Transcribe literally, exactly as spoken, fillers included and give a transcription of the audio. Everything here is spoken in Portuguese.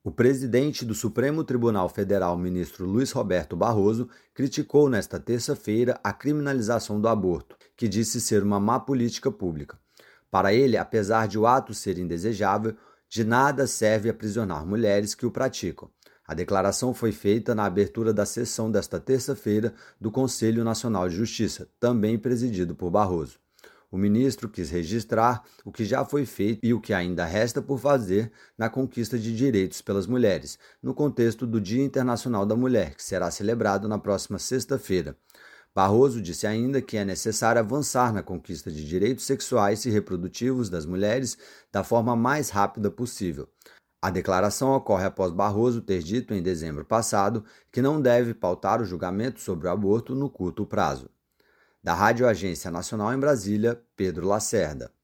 O presidente do Supremo Tribunal Federal, ministro Luiz Roberto Barroso, criticou nesta terça-feira a criminalização do aborto, que disse ser uma má política pública. Para ele, apesar de o ato ser indesejável, de nada serve aprisionar mulheres que o praticam. A declaração foi feita na abertura da sessão desta terça-feira do Conselho Nacional de Justiça, também presidido por Barroso. O ministro quis registrar o que já foi feito e o que ainda resta por fazer na conquista de direitos pelas mulheres, no contexto do Dia Internacional da Mulher, que será celebrado na próxima sexta-feira. Barroso disse ainda que é necessário avançar na conquista de direitos sexuais e reprodutivos das mulheres da forma mais rápida possível. A declaração ocorre após Barroso ter dito em dezembro passado que não deve pautar o julgamento sobre o aborto no curto prazo. Da Rádio Agência Nacional em Brasília, Pedro Lacerda.